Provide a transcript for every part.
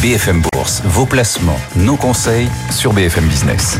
BFM Bourse, vos placements, nos conseils sur BFM Business.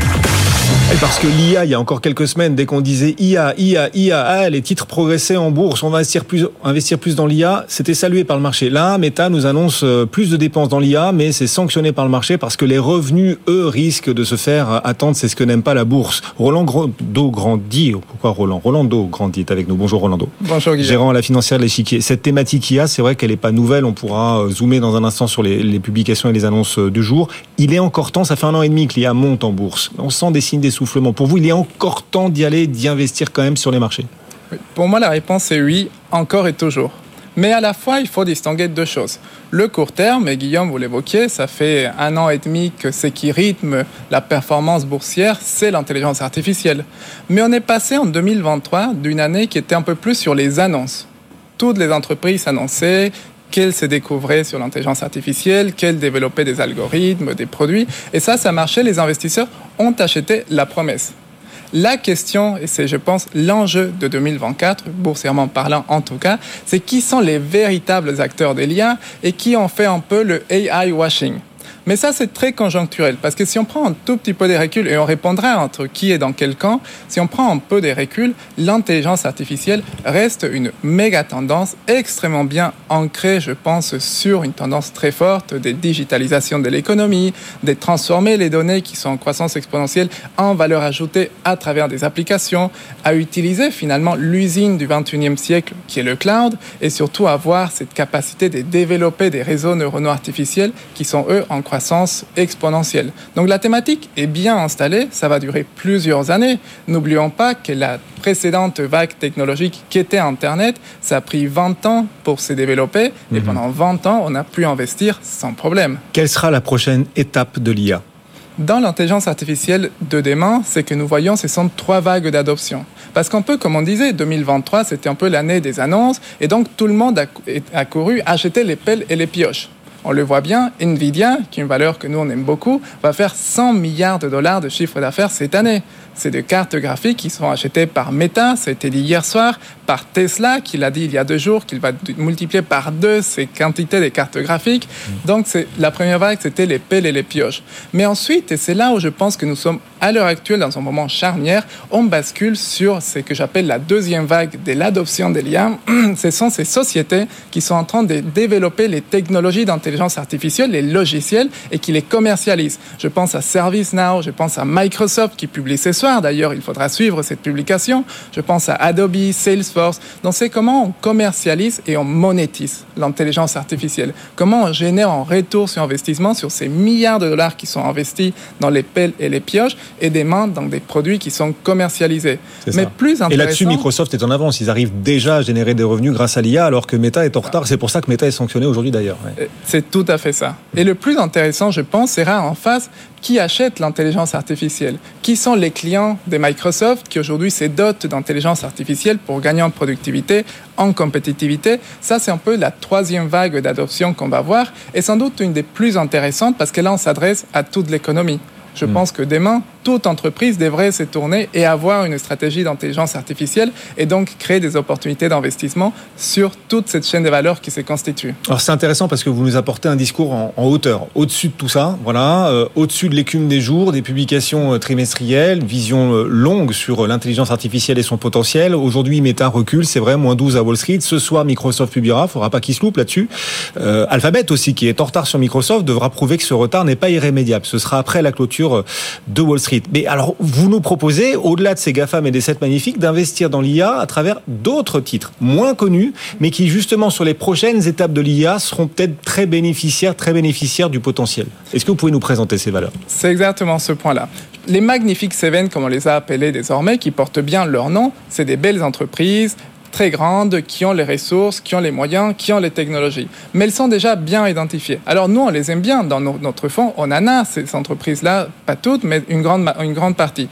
Et parce que l'IA, il y a encore quelques semaines, dès qu'on disait IA, les titres progressaient en bourse, on va investir plus dans l'IA, c'était salué par le marché. Là, Meta nous annonce plus de dépenses dans l'IA, mais c'est sanctionné par le marché parce que les revenus, eux, risquent de se faire attendre. C'est ce que n'aime pas la bourse. Rolando Grandi, pourquoi Rolando Grandi est avec nous. Bonjour Rolando. Bonjour Guillaume. Gérant à la financière de l'Échiquier. Cette thématique IA, c'est vrai qu'elle n'est pas nouvelle. On pourra zoomer dans un instant sur les publications et les annonces du jour. Il est encore temps, ça fait 1 an et demi que l'IA monte en bourse. On sent des signes d'essoufflement. Pour vous, il est encore temps d'y aller, d'y investir quand même sur les marchés? Pour moi, la réponse est oui, encore et toujours. Mais à la fois, il faut distinguer deux choses. Le court terme, et Guillaume, vous l'évoquiez, ça fait 1 an et demi que ce qui rythme la performance boursière, c'est l'intelligence artificielle. Mais on est passé en 2023 d'une année qui était un peu plus sur les annonces. Toutes les entreprises annonçaient qu'elles se découvraient sur l'intelligence artificielle, qu'elles développaient des algorithmes, des produits. Et ça marchait, les investisseurs ont acheté la promesse. La question, et c'est, je pense, l'enjeu de 2024, boursièrement parlant en tout cas, c'est qui sont les véritables acteurs des liens et qui ont fait un peu le AI washing. Mais ça, c'est très conjoncturel, parce que si on prend un tout petit peu des reculs, et on répondra entre qui est dans quel camp, si on prend un peu des reculs, l'intelligence artificielle reste une méga tendance extrêmement bien ancrée, je pense, sur une tendance très forte de digitalisation de l'économie, de transformer les données qui sont en croissance exponentielle en valeur ajoutée à travers des applications, à utiliser finalement l'usine du 21e siècle, qui est le cloud, et surtout avoir cette capacité de développer des réseaux neuronaux artificiels qui sont, eux, en croissance exponentielle. Donc la thématique est bien installée, ça va durer plusieurs années. N'oublions pas que la précédente vague technologique qui était Internet, ça a pris 20 ans pour se développer et pendant 20 ans, on a pu investir sans problème. Quelle sera la prochaine étape de l'IA ? Dans l'intelligence artificielle de demain, c'est que nous voyons, ce sont 3 vagues d'adoption. Parce qu'un peu, comme on disait, 2023, c'était un peu l'année des annonces et donc tout le monde a couru acheter les pelles et les pioches. On le voit bien, Nvidia, qui est une valeur que nous on aime beaucoup, va faire 100 milliards de dollars de chiffre d'affaires cette année. C'est des cartes graphiques qui sont achetées par Meta, ça a été dit hier soir, par Tesla, qui l'a dit il y a 2 jours, qu'il va multiplier par 2 ces quantités de cartes graphiques. Donc la première vague, c'était les pelles et les pioches. Mais ensuite, et c'est là où je pense que nous sommes à l'heure actuelle dans un moment charnière, on bascule sur ce que j'appelle la deuxième vague de l'adoption des liens. Ce sont ces sociétés qui sont en train de développer les technologies d'intelligence artificielle, les logiciels, et qui les commercialisent. Je pense à ServiceNow, je pense à Microsoft qui publie ce soir. D'ailleurs, il faudra suivre cette publication. Je pense à Adobe, Salesforce. Donc, c'est comment on commercialise et on monétise l'intelligence artificielle. Comment on génère un retour sur investissement sur ces milliards de dollars qui sont investis dans les pelles et les pioches et des mains dans des produits qui sont commercialisés. Mais plus intéressant... Et là-dessus, Microsoft est en avance. Ils arrivent déjà à générer des revenus grâce à l'IA alors que Meta est en retard. C'est pour ça que Meta est sanctionné aujourd'hui d'ailleurs. Ouais. C'est tout à fait ça. Et le plus intéressant, je pense, sera en face qui achète l'intelligence artificielle. Qui sont les clients de Microsoft qui aujourd'hui se dotent d'intelligence artificielle pour gagner en productivité, en compétitivité. Ça, c'est un peu la 3e vague d'adoption qu'on va voir et sans doute une des plus intéressantes parce que là, on s'adresse à toute l'économie. Je pense que demain, toute entreprise devrait se tourner et avoir une stratégie d'intelligence artificielle et donc créer des opportunités d'investissement sur toute cette chaîne de valeur qui se constitue. Alors c'est intéressant parce que vous nous apportez un discours en hauteur, au-dessus de tout ça, voilà, au-dessus de l'écume des jours, des publications trimestrielles, vision longue sur l'intelligence artificielle et son potentiel. Aujourd'hui, Meta recule, c'est vrai, moins 12 à Wall Street. Ce soir, Microsoft publiera, il ne faudra pas qu'il se loupe là-dessus. Alphabet aussi, qui est en retard sur Microsoft, devra prouver que ce retard n'est pas irrémédiable. Ce sera après la clôture de Wall Street. Mais alors, vous nous proposez, au-delà de ces GAFAM et des 7 magnifiques, d'investir dans l'IA à travers d'autres titres, moins connus, mais qui, justement, sur les prochaines étapes de l'IA, seront peut-être très bénéficiaires du potentiel. Est-ce que vous pouvez nous présenter ces valeurs ? C'est exactement ce point-là. Les Magnifiques Seven, comme on les a appelés désormais, qui portent bien leur nom, c'est des belles entreprises, très grandes, qui ont les ressources, qui ont les moyens, qui ont les technologies. Mais elles sont déjà bien identifiées. Alors nous, on les aime bien. Dans notre fonds, on en a ces entreprises-là, pas toutes, mais une grande partie.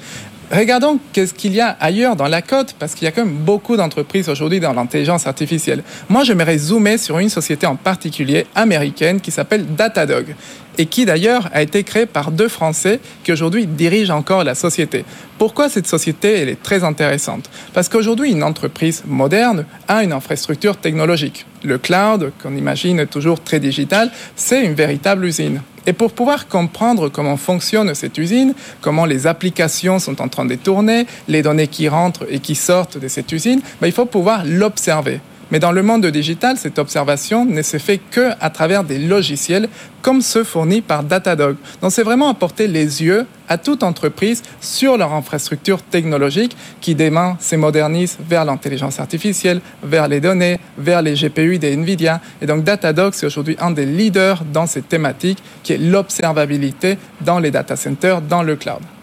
Regardons qu'est-ce qu'il y a ailleurs dans la côte, parce qu'il y a quand même beaucoup d'entreprises aujourd'hui dans l'intelligence artificielle. Moi, j'aimerais zoomer sur une société en particulier américaine qui s'appelle Datadog, et qui d'ailleurs a été créée par 2 Français qui aujourd'hui dirigent encore la société. Pourquoi cette société elle est très intéressante? Parce qu'aujourd'hui, une entreprise moderne a une infrastructure technologique. Le cloud, qu'on imagine toujours très digital, c'est une véritable usine. Et pour pouvoir comprendre comment fonctionne cette usine, comment les applications sont en train de tourner, les données qui rentrent et qui sortent de cette usine, il faut pouvoir l'observer. Mais dans le monde digital, cette observation ne se fait qu'à travers des logiciels comme ceux fournis par Datadog. Donc c'est vraiment apporter les yeux à toute entreprise sur leur infrastructure technologique qui demain se modernise vers l'intelligence artificielle, vers les données, vers les GPU des NVIDIA. Et donc Datadog, c'est aujourd'hui un des leaders dans cette thématique qui est l'observabilité dans les data centers, dans le cloud.